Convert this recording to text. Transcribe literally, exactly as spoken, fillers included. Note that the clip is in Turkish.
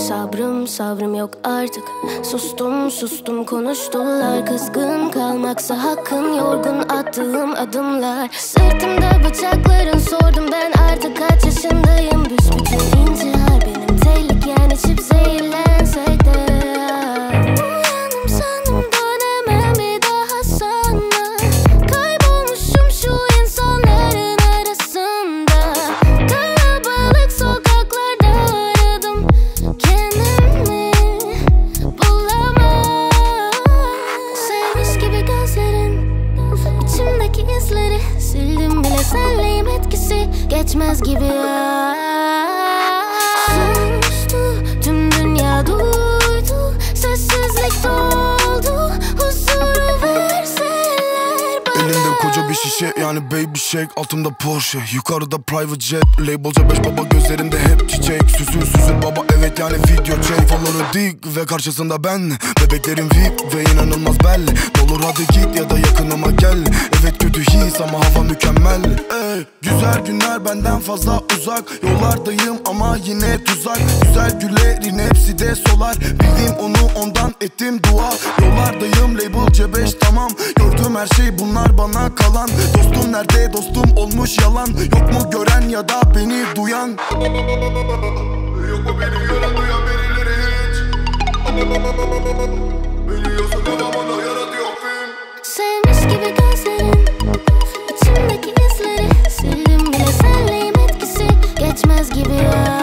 Sabrım sabrım yok artık. Sustum sustum konuştular. Kızgın kalmaksa hakkın, yorgun attığım adımlar. Sırtımda bıçakların, sordum ben artık kaç yaşındayım. Büsbütün intihar benim tehlikem, içip zehirlensek de. Uyandım sandım dönemem bir daha sana. Kaybolmuşum şu insanların arasında. Kalabalık sokaklarda aradım kendimi, bulamam. Sevmiş gibi gözlerin, içimdeki izleri sildim bile, senleyim etkisi geçmez gibi ya. Sustu, tüm dünya duydu, sessizlik doldu, huzuru verseler bana. Elinde koca bir şişe, yani baby shake. Altımda Porsche, yukarıda private jet. Labelca beş baba, gözlerinde hep çiçek. Süsür süsür baba, evet yani video çek. Falları dik ve karşısında ben. Bebeklerim V I P ve inanılmaz belli. Olur hadi git ya da yakınıma gel. Evet kötü his ama hava mükemmel. Ey, güzel günler benden fazla uzak. Yollardayım ama yine tuzak. Güzel güllerin hepsi de solar. Bildiğim onu ondan ettim dua. Yollardayım label C beş tamam. Gördüğüm her şey bunlar bana kalan. Dostum nerede, dostum olmuş yalan. Yok mu gören ya da beni duyan? Yok mu beni gören, duyan birileri hiç? Biliyorsun ama bana yaratıyor film. Sevmiş gibi gözlerin, içimdeki izleri sildim bile, senleyim etkisi geçmez gibi ya.